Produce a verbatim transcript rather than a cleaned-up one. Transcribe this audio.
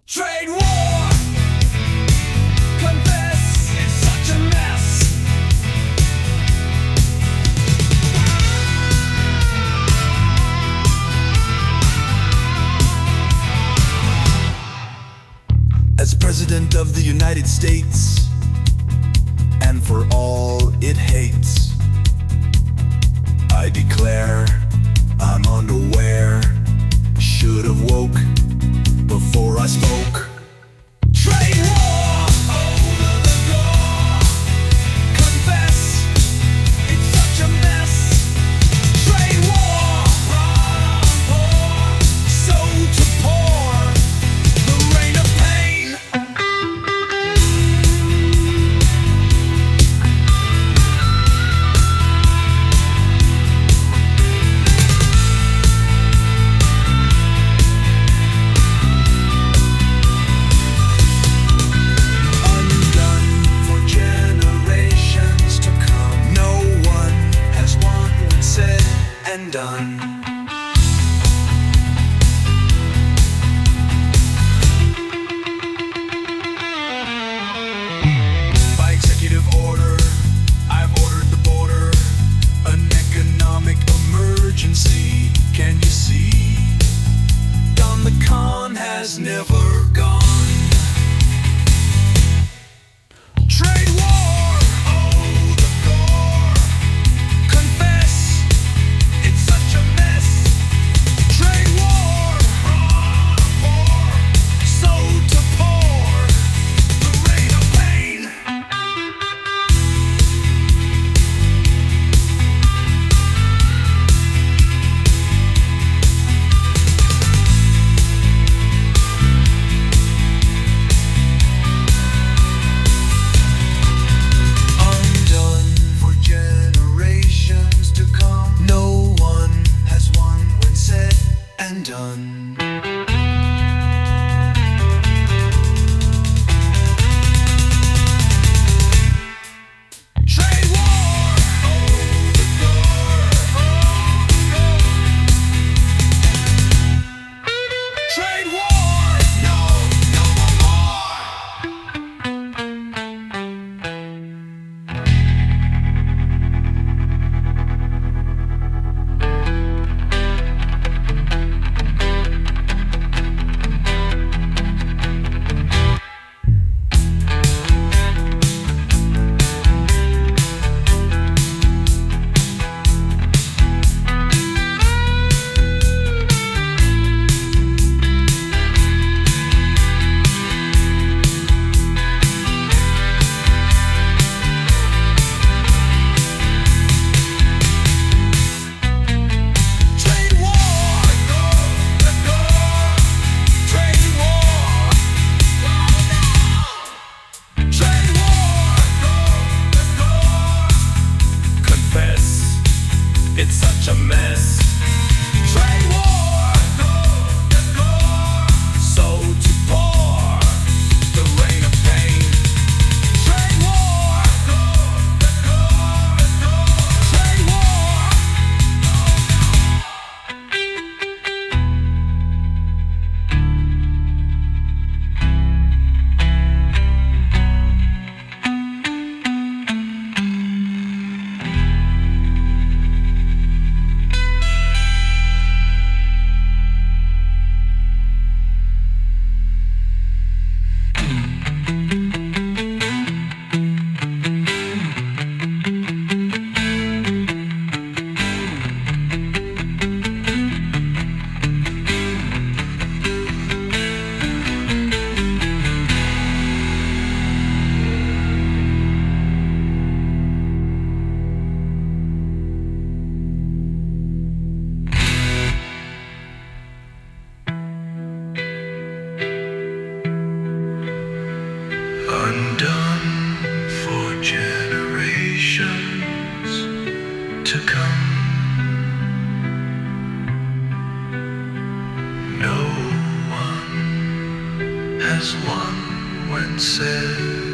Trade war, confess, it's such a mess. As President of the United States, and for all it hates, I declare I'm unaware, should've woke before I spoke. Trade war, over the door, confess, it's such a mess. Trade war, brought on pour, so to pour the rain of pain. Done. By executive order, I've ordered the border an economic emergency. Can you see? Don the con has never gone. Trade war, oh the gore, confess, it's such a mess. Trade war, brought on pour, so to pour the rain of pain. Undone for generations to come. No one has won when said and done. Trade war, oh the gore, oh the gore. Trade war, no, no more. Trade war, no, the gore. Trade war, oh no. Trade war, no, the gore. Confess, it's such a mess. Trade war, no, the gore. So to pour the rain of pain. Trade war, no, the gore. Trade war. Undone for generations to come. No one has won when said